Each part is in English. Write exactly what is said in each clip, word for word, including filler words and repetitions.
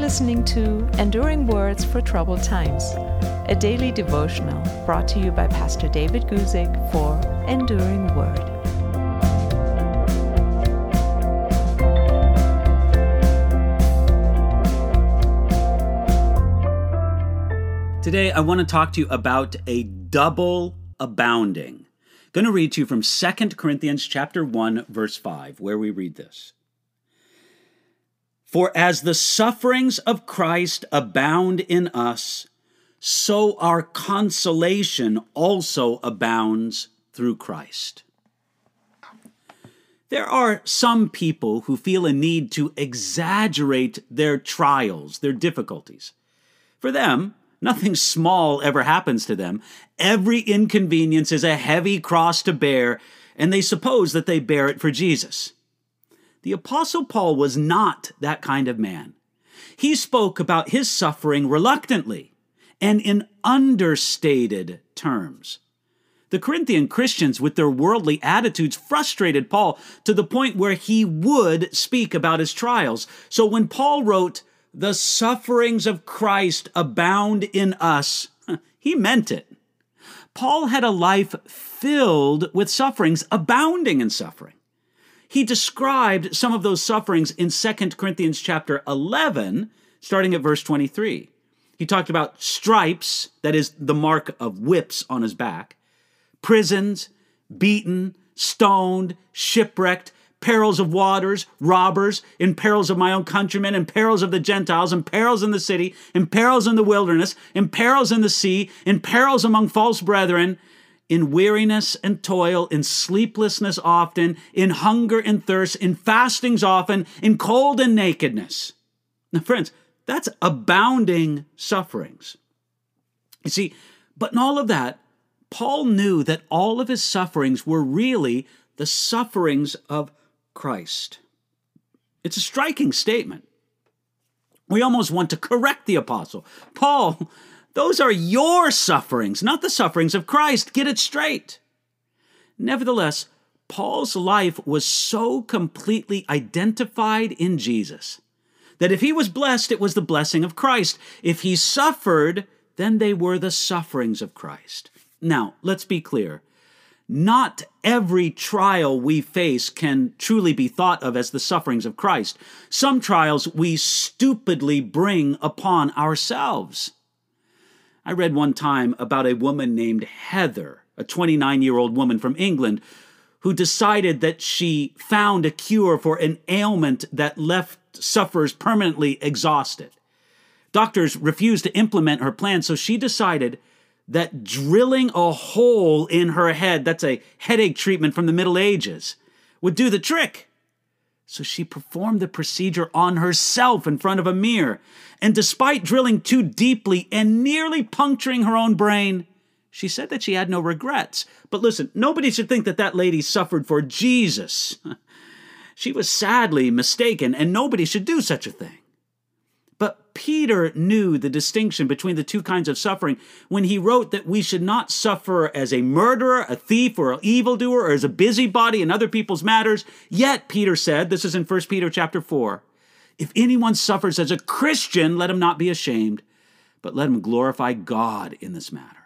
listening to Enduring Words for Troubled Times, a daily devotional brought to you by Pastor David Guzik for Enduring Word. Today, I want to talk to you about a double abounding. I'm going to read to you from Second Corinthians chapter one, verse five, where we read this. For as the sufferings of Christ abound in us, so our consolation also abounds through Christ. There are some people who feel a need to exaggerate their trials, their difficulties. For them, nothing small ever happens to them. Every inconvenience is a heavy cross to bear, and they suppose that they bear it for Jesus. The Apostle Paul was not that kind of man. He spoke about his suffering reluctantly and in understated terms. The Corinthian Christians, with their worldly attitudes, frustrated Paul to the point where he would speak about his trials. So when Paul wrote, "The sufferings of Christ abound in us," he meant it. Paul had a life filled with sufferings, abounding in suffering. He described some of those sufferings in Second Corinthians chapter eleven, starting at verse twenty-three. He talked about stripes, that is the mark of whips on his back, prisons, beaten, stoned, shipwrecked, perils of waters, robbers, in perils of my own countrymen, in perils of the Gentiles, in perils in the city, in perils in the wilderness, in perils in the sea, in perils among false brethren, in weariness and toil, in sleeplessness often, in hunger and thirst, in fastings often, in cold and nakedness. Now, friends, that's abounding sufferings. You see, but in all of that, Paul knew that all of his sufferings were really the sufferings of Christ. It's a striking statement. We almost want to correct the apostle. Paul, those are your sufferings, not the sufferings of Christ. Get it straight. Nevertheless, Paul's life was so completely identified in Jesus that if he was blessed, it was the blessing of Christ. If he suffered, then they were the sufferings of Christ. Now, let's be clear. Not every trial we face can truly be thought of as the sufferings of Christ. Some trials we stupidly bring upon ourselves. I read one time about a woman named Heather, a twenty-nine-year-old woman from England, who decided that she found a cure for an ailment that left sufferers permanently exhausted. Doctors refused to implement her plan, so she decided that drilling a hole in her head, that's a headache treatment from the Middle Ages, would do the trick. So she performed the procedure on herself in front of a mirror. And despite drilling too deeply and nearly puncturing her own brain, she said that she had no regrets. But listen, nobody should think that that lady suffered for Jesus. She was sadly mistaken, and nobody should do such a thing. But Peter knew the distinction between the two kinds of suffering when he wrote that we should not suffer as a murderer, a thief, or an evildoer, or as a busybody in other people's matters. Yet, Peter said, this is in First Peter chapter four, if anyone suffers as a Christian, let him not be ashamed, but let him glorify God in this matter.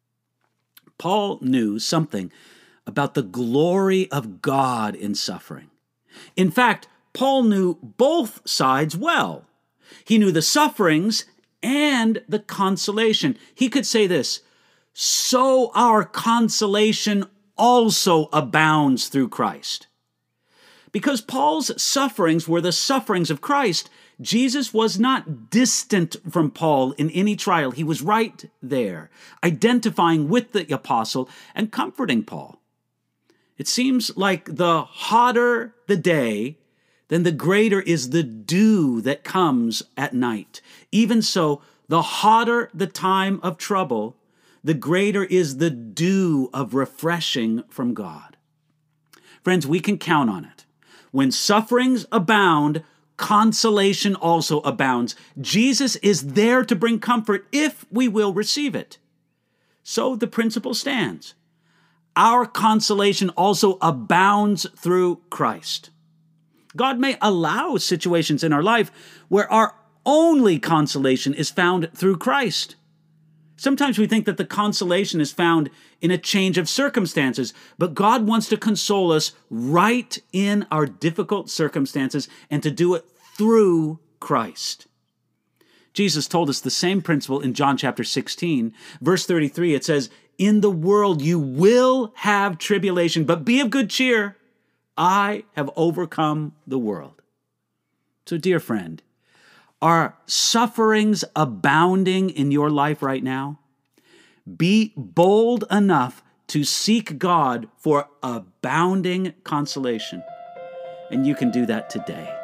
Paul knew something about the glory of God in suffering. In fact, Paul knew both sides well. He knew the sufferings and the consolation. He could say this, so our consolation also abounds through Christ. Because Paul's sufferings were the sufferings of Christ, Jesus was not distant from Paul in any trial. He was right there, identifying with the apostle and comforting Paul. It seems like the hotter the day, then the greater is the dew that comes at night. Even so, the hotter the time of trouble, the greater is the dew of refreshing from God. Friends, we can count on it. When sufferings abound, consolation also abounds. Jesus is there to bring comfort if we will receive it. So the principle stands. Our consolation also abounds through Christ. God may allow situations in our life where our only consolation is found through Christ. Sometimes we think that the consolation is found in a change of circumstances, but God wants to console us right in our difficult circumstances and to do it through Christ. Jesus told us the same principle in John chapter sixteen, verse thirty-three. It says, "In the world you will have tribulation, but be of good cheer. I have overcome the world." So, dear friend, are sufferings abounding in your life right now? Be bold enough to seek God for abounding consolation. And you can do that today.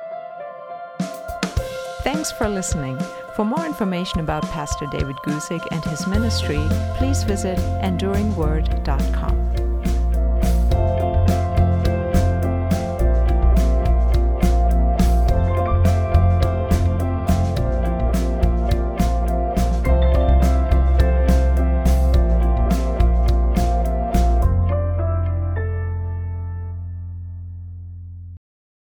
Thanks for listening. For more information about Pastor David Guzik and his ministry, please visit enduring word dot com.